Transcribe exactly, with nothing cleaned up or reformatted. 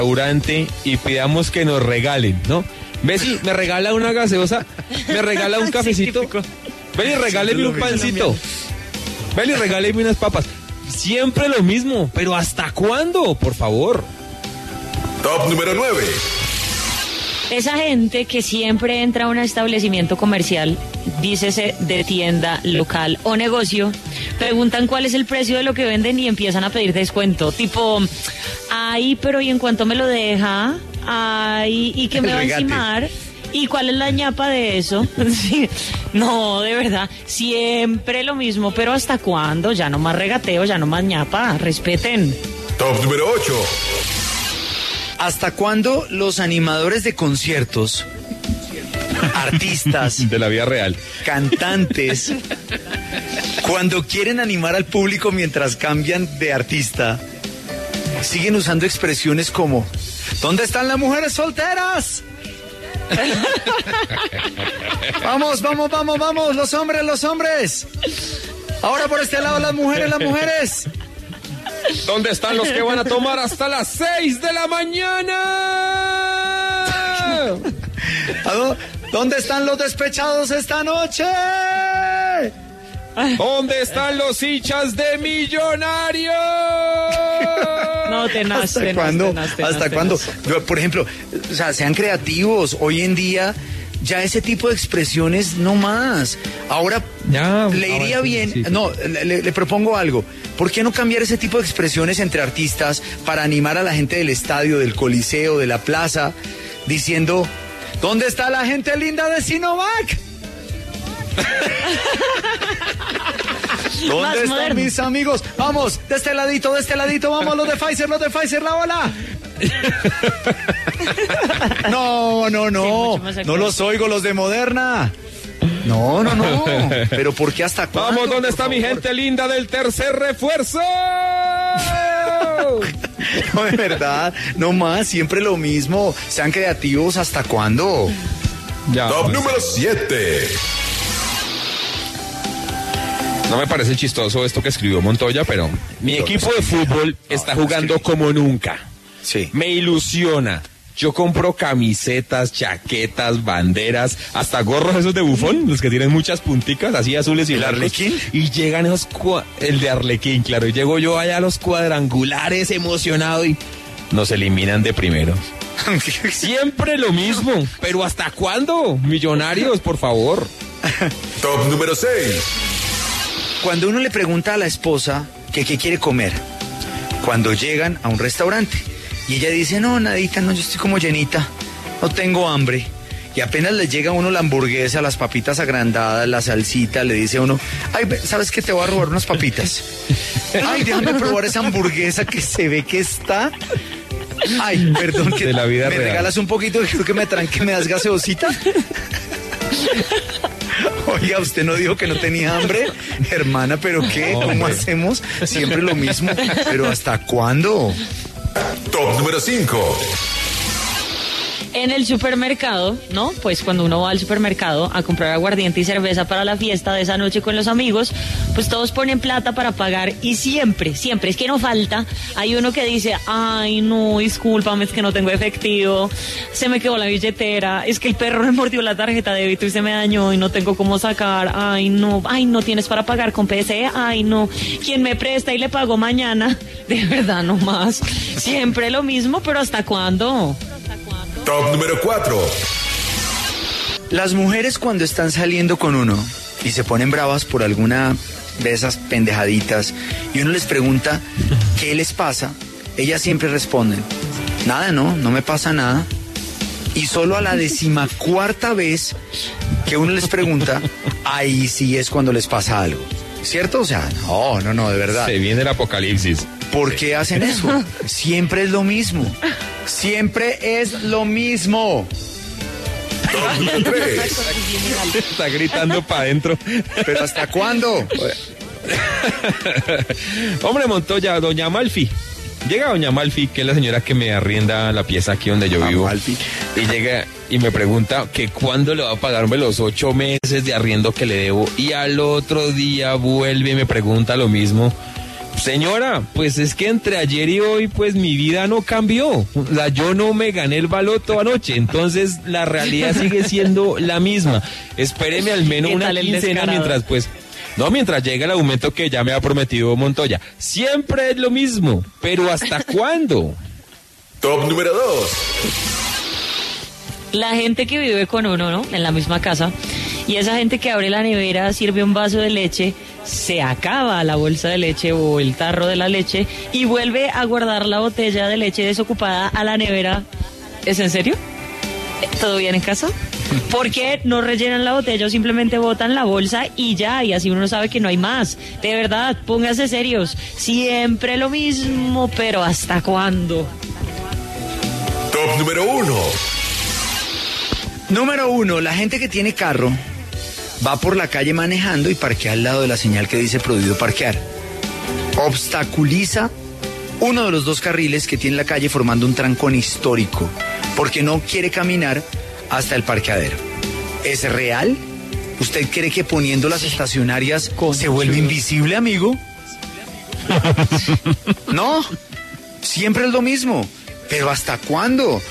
restaurante y pidamos que nos regalen, ¿no? Bessie, ¿me regala una gaseosa? ¿Me regala un cafecito? Ven y regáleme un pancito. Ven y regáleme unas papas. Siempre lo mismo, pero ¿hasta cuándo? Por favor. Top número nueve. Esa gente que siempre entra a un establecimiento comercial, dícese de tienda, local o negocio, preguntan cuál es el precio de lo que venden y empiezan a pedir descuento. Tipo, ay, pero ¿y en cuánto me lo deja? Ay, ¿y qué me va a encimar? ¿Y cuál es la ñapa de eso? Sí. No, de verdad, siempre lo mismo, pero ¿hasta cuándo? Ya no más regateo, ya no más ñapa, respeten. Top número ocho. ¿Hasta cuándo los animadores de conciertos, artistas, de la vida real, cantantes, cuando quieren animar al público mientras cambian de artista, siguen usando expresiones como ¿dónde están las mujeres solteras? Vamos, vamos, vamos, vamos, los hombres, los hombres. Ahora por este lado las mujeres, las mujeres. ¿Dónde están los que van a tomar hasta las seis de la mañana? ¿Dónde están los despechados esta noche? ¿Dónde están los hinchas de Millonarios? No, tenaz, ¿Hasta tenaz, cuándo? tenaz, tenaz, ¿Hasta tenaz. cuándo? Por ejemplo, o sea, sean creativos. Hoy en día ya ese tipo de expresiones no más. Ahora Ya, le iría ahora sí, bien. sí, sí. No, le, le propongo algo. ¿Por qué no cambiar ese tipo de expresiones entre artistas para animar a la gente del estadio, del coliseo, de la plaza, diciendo ¿dónde está la gente linda de Sinovac? ¿Dónde Más están moderno. mis amigos? Vamos, de este ladito, de este ladito, vamos, los de Pfizer, los de Pfizer, la bola. No, no, Sí, no, mucho más no actual. los oigo, los de Moderna. No, no, no. Pero ¿por qué hasta cuándo? Vamos, ¿dónde por está mi favor? gente linda del tercer refuerzo? No, de verdad, no más, siempre lo mismo. Sean creativos, ¿hasta cuándo? Ya. Top número siete. No me parece chistoso esto que escribió Montoya, pero mi equipo de fútbol está jugando como nunca. Sí. Me ilusiona. Yo compro camisetas, chaquetas, banderas, hasta gorros esos de bufón, los que tienen muchas punticas, así azules y ¿El blancos. Arlequín? Y llegan esos, cua- el de Arlequín, claro, y llego yo allá a los cuadrangulares emocionado y nos eliminan de primeros. Siempre lo mismo, pero ¿hasta cuándo? Millonarios, por favor. Top número seis. Cuando uno le pregunta a la esposa que qué quiere comer, cuando llegan a un restaurante, y ella dice, no, nadita, no, yo estoy como llenita, no tengo hambre. Y apenas le llega a uno la hamburguesa, las papitas agrandadas, la salsita, le dice a uno, ay, ve, ¿sabes qué? Te voy a robar unas papitas. Ay, déjame probar esa hamburguesa que se ve que está... Ay, perdón, que De la vida me real. regalas un poquito, creo que me tranque, me das gaseosita. Oiga, usted no dijo que no tenía hambre, hermana, pero ¿qué? ¿Cómo Hombre. hacemos? Siempre lo mismo, pero ¿hasta cuándo? Top número cinco. En el supermercado, ¿no? Pues cuando uno va al supermercado a comprar aguardiente y cerveza para la fiesta de esa noche con los amigos, pues todos ponen plata para pagar y siempre, siempre, es que no falta, hay uno que dice, ay no, discúlpame, es que no tengo efectivo, se me quedó la billetera, es que el perro me mordió la tarjeta de débito y se me dañó y no tengo cómo sacar, ay no, ay no tienes para pagar con P C, ay no, ¿quién me presta y le pago mañana? De verdad, no más, siempre lo mismo, pero ¿hasta cuándo? Top número cuatro. Las mujeres cuando están saliendo con uno y se ponen bravas por alguna de esas pendejaditas y uno les pregunta qué les pasa, ellas siempre responden, nada, no, no me pasa nada. Y solo a la decimacuarta vez que uno les pregunta, ahí sí es cuando les pasa algo. ¿Cierto? O sea, no, no, no, de verdad. Se viene el apocalipsis. ¿Por qué hacen eso? Siempre es lo mismo. Siempre es lo mismo. Top número tres. Está gritando para adentro. ¿Pero hasta cuándo? Hombre, Montoya, doña Malfi. Llega doña Malfi, que es la señora que me arrienda la pieza aquí donde yo Ah, vivo. Malfi. Y llega y me pregunta que cuándo le va a pagarme los ocho meses de arriendo que le debo. Y al otro día vuelve y me pregunta lo mismo. Señora, pues es que entre ayer y hoy, pues mi vida no cambió. O sea, yo no me gané el baloto anoche, entonces la realidad sigue siendo la misma. Espéreme al menos ¿Qué una tal el quincena descarado? mientras, pues, no, mientras llegue el aumento que ya me ha prometido Montoya. Siempre es lo mismo, pero ¿hasta cuándo? Top número dos. La gente que vive con uno, ¿no? En la misma casa. Y esa gente que abre la nevera, sirve un vaso de leche, se acaba la bolsa de leche o el tarro de la leche y vuelve a guardar la botella de leche desocupada a la nevera. ¿Es en serio? ¿Todo bien en casa? ¿Por qué no rellenan la botella o simplemente botan la bolsa y ya? Y así uno sabe que no hay más. De verdad, pónganse serios. Siempre lo mismo, pero ¿hasta cuándo? Top número uno. Número uno, la gente que tiene carro va por la calle manejando y parquea al lado de la señal que dice prohibido parquear. Obstaculiza uno de los dos carriles que tiene la calle formando un trancón histórico porque no quiere caminar hasta el parqueadero. ¿Es real? ¿Usted cree que poniendo las estacionarias se vuelve invisible, amigo? No, siempre es lo mismo. ¿Pero hasta cuándo?